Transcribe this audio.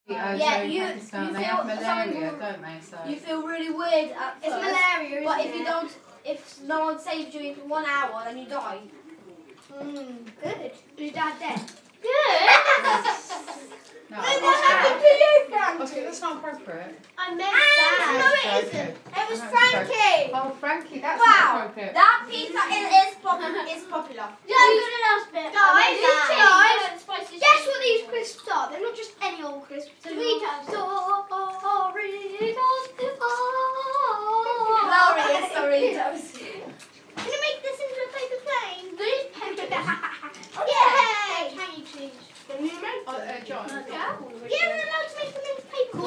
Yeah, you feel they have malaria, don't they? So you feel really weird at It's first, malaria, but isn't if you it? don't, if no one saves you in 1 hour, then you die. Good. Is your dad dead? Good. no, What happened to you, Frankie? Oscar, that's not appropriate. I meant that. No, it isn't. It was Frankie. Oh, Frankie, that's Wow, not appropriate. that pizza is popular. Yeah, good enough bit. Guys, guess what these crisps are? They're not just any old crisps. Doritos. Glorious Doritos. Can you make this into a paper plane? These paper. Yeah. Can you please? John,